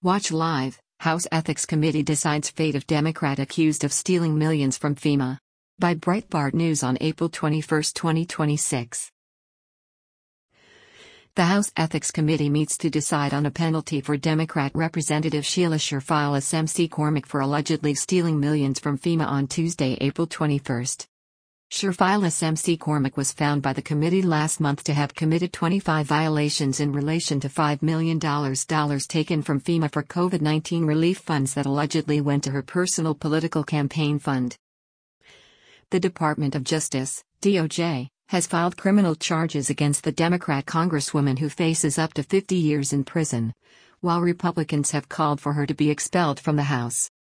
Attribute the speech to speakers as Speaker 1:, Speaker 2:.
Speaker 1: Watch live. House Ethics Committee decides fate of Democrat accused of stealing millions from FEMA. By Breitbart News on April 21, 2026. The House Ethics Committee meets to decide on a penalty for Democrat Representative Sheila Sherfile SMC Cormack for allegedly stealing millions from FEMA on Tuesday, April 21. Sherfile SMC Cormack was found by the committee last month to have committed 25 violations in relation to $5 million taken from FEMA for COVID-19 relief funds that allegedly went to her personal political campaign fund. The Department of Justice, DOJ, has filed criminal charges against the Democrat congresswoman who faces up to 50 years in prison, while Republicans have called for her to be expelled from the House.